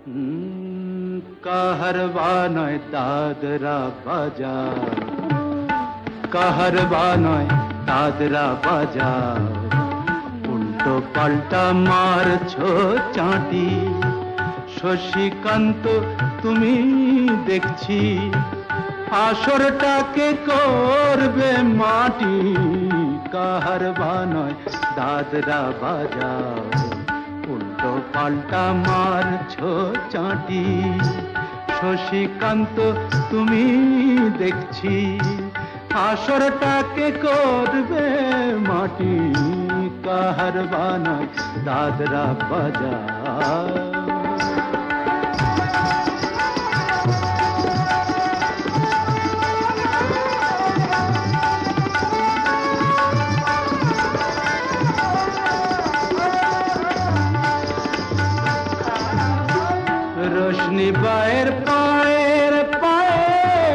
কাহারবা নয় দাদরা বাজাও, কাহারবা নয় দাদরা বাজাও, উল্টো পাল্টা মারছো চাঁটি। শশীকান্ত তুমি দেখছি আসরটাকে করবে মাটি। কাহারবা নয় দাদরা বাজাও, উল্টো পাল্টা মারছো চাঁটি। শশীকান্ত তুমি দেখছি আসরটাকে করবে মাটি। কাহারবা নয় দাদরা বাজাও। रोशनी बाहर पाएर पाए,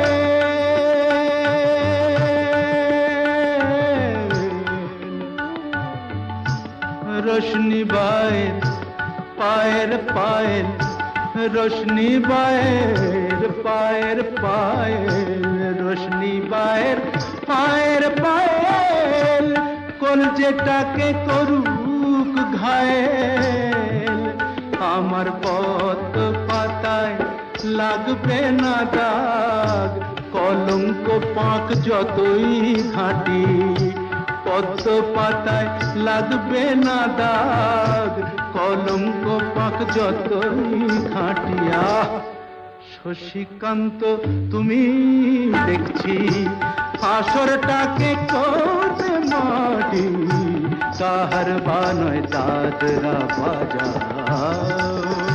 रोशनी बाहर पाएर पाएर, रोशनी बाहर पाएर पाएर, रोशनी बाहर पाएर पाएर, কলজেটাকে করুক ঘায়েল। আমার পথ পাতায় লাগবে না দাগ, কলঙ্ক পাক যতই ঘাঁটি। পদ্ম পাতায় লাগবে না দাগ, কলঙ্ক পাক যতই ঘাঁটিয়া। শশীকান্ত তুমি দেখছি আসরটাকে করবে মাটি। কাহারবা নয় দাদরা বাজাও।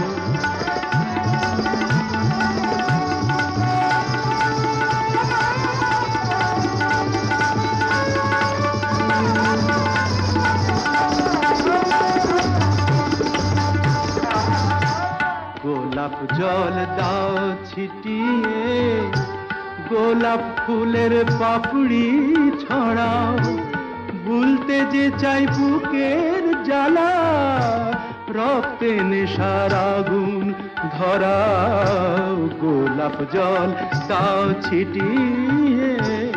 গোলাপ জল দাও ছিটিয়ে, গোলাপ ফুলের পাপড়ি ছড়াও। ভুলতে যে চাই বুকের জ্বালা, রক্তে নেশার আগুন ধরাও। গোলাপ জল দাও ছিটিয়ে,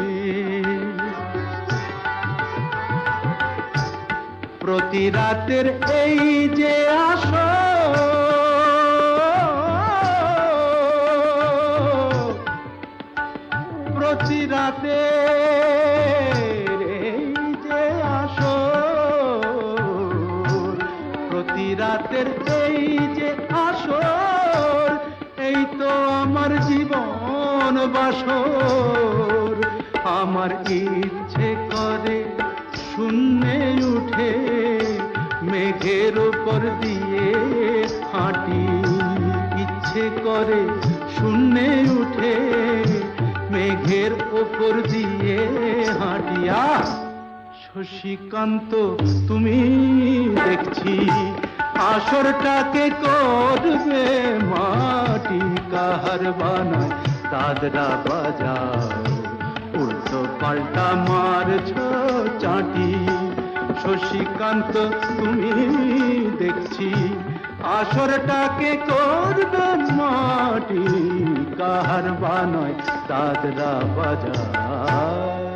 প্রতি রাতের এই যে আসর, প্রতি রাতের এই যে আসর, প্রতি রাতের এই যে আসর, এই তো আমার জীবন বাসর। আমার ইচ্ছে করে শূন্যে উঠে মেঘের উপর দিয়ে হাঁটি। ইচ্ছে করে শূন্যে উঠে মেঘের ওপর দিয়ে হাঁটিয়া। শশীকান্ত তুমি দেখছি আসরটাকে করবে মাটি। কাহারবা নয় দাদরা বাজাও, উল্টো পাল্টা মারছো চাঁটি। শশীকান্ত তুমি দেখছি আসরটাকে করবে মাটি। কাহারবা নয় দাদরা বাজাও।